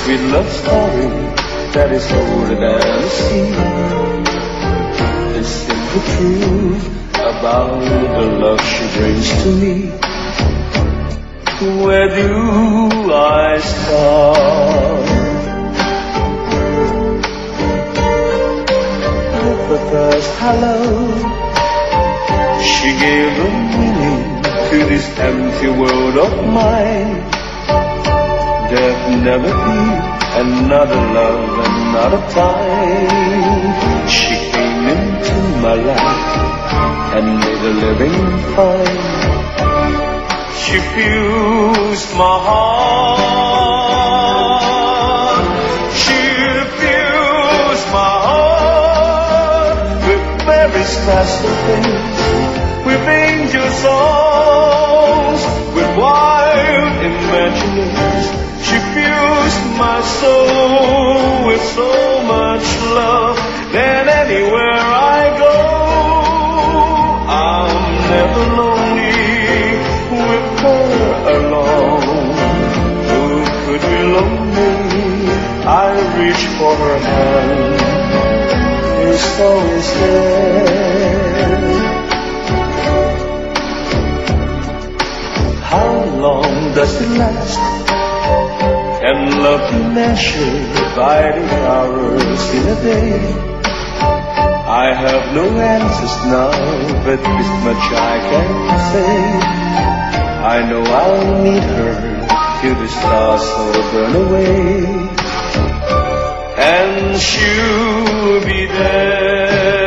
sweet love story that is older than the sea. It's the truth about the love she brings to me. Where do I start? With the first hello, she gave a meaning to this empty world of mine. There'd never be another love, another time. She came into my life and made a living fine. She fused my heart. She fused my heart with very special things, with angel songs, with wild imaginings. She fused my soul with so much love that anywhere I go, I'm never lonely with her alone. Who could be lonely? I reach for her hand. It's always there. How long does it last? And love be measured by the hours in a day. I have no answers now, but this much I can say. I know I'll meet her till the stars all burn away, and she'll be there.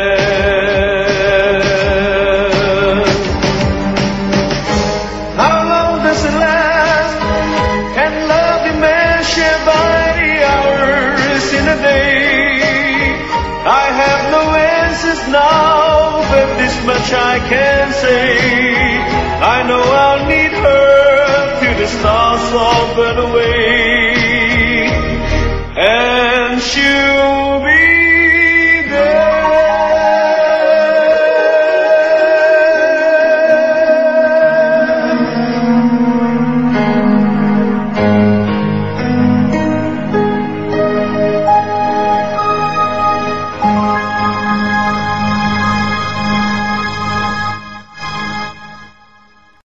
How long does it last? Can love be measured by the hours in a day? I have no answers now, but this much I can say. I know I'll need her till the stars all burn away.